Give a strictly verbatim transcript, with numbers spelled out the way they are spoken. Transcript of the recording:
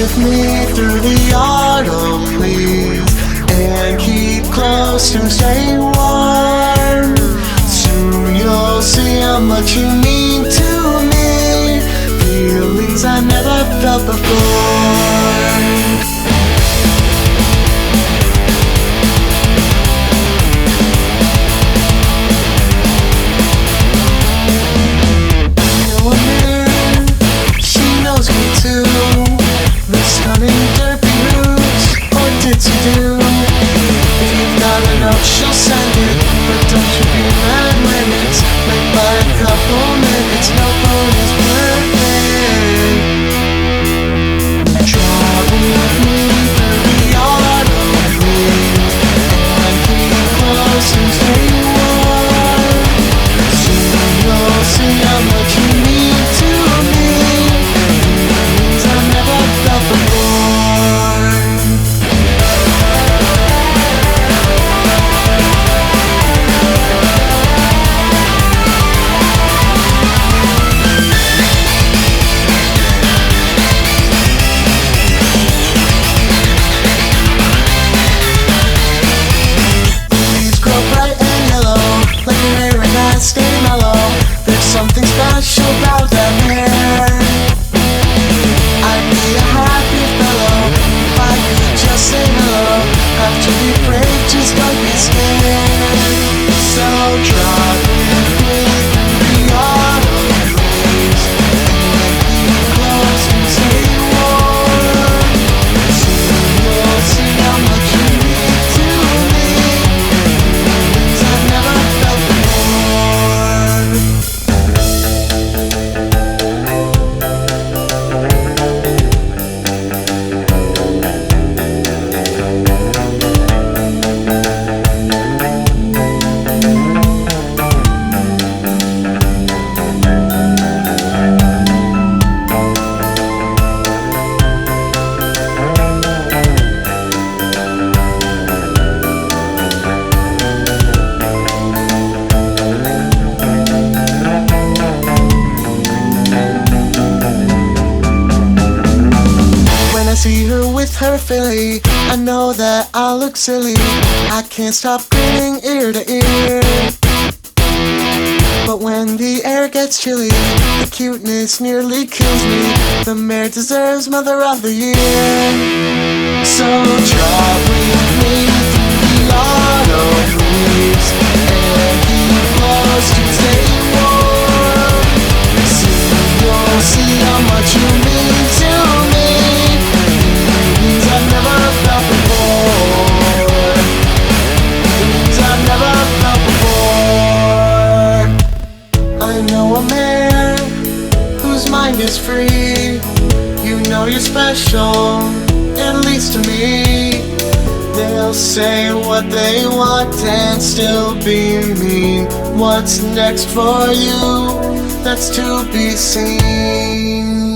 with me through the autumn leaves and keep close and stay warm. Soon you'll see how much you mean to me, feelings I never felt before. She'll send it, but don't you be mad when it's late by a couple minutes. No phone is perfect. Travel with me through the autumn leaves and keep close and stay warm. Soon you'll see how much you mean to me, feelings I never felt before. Stay mellow, there's something special about that hair. I'd be a happy fellow if I could just say hello. After the break, just don't be scared. So drive with me through the autumn leaves and keep close and stay warm. Soon you'll see how much you mean to me, feelings I've never felt before. See her with her filly, I know that I'll look silly. I can't stop grinning ear to ear. But when the air gets chilly, the cuteness nearly kills me. The mare deserves Mother of the Year. So drive with me through the autumn leaves and keep close to stay warm. Soon you'll see how much you mean to me, I've never felt before. Things I've never felt before. I know a man whose mind is free. You know you're special, at least to me. They'll say what they want and still be mean. What's next for you? That's to be seen.